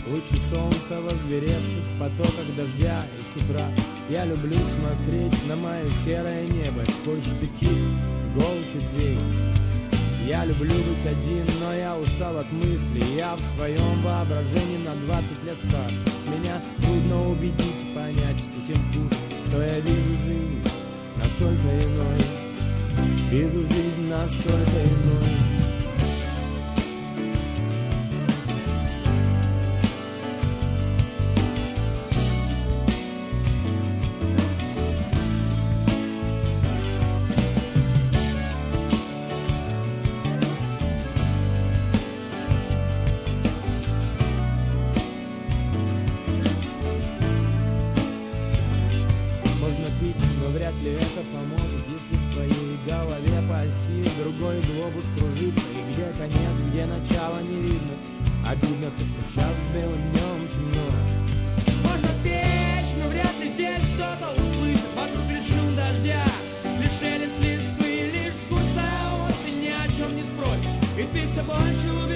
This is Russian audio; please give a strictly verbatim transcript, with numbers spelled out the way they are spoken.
лучи солнца в озверевших потоках дождя. И с утра я люблю смотреть на мое серое небо сквозь штыки голых ветвей. Я люблю быть один, но я устал от мыслей. Я в своем воображении на двадцать лет старше. Меня трудно убедить и понять, и тем хуже, что я вижу жизнь настолько иной. Вижу жизнь настолько иной. Это поможет, если в твоей голове по оси другой глобус кружится. И где конец, где начало не видно. Обидно то, что сейчас с белым днем темно. Можно печь, но вряд ли здесь кто-то услышит. Вокруг лишь шум дождя, лишь шелест листвы, лишь скучная осень ни о чем не спросит. И ты все больше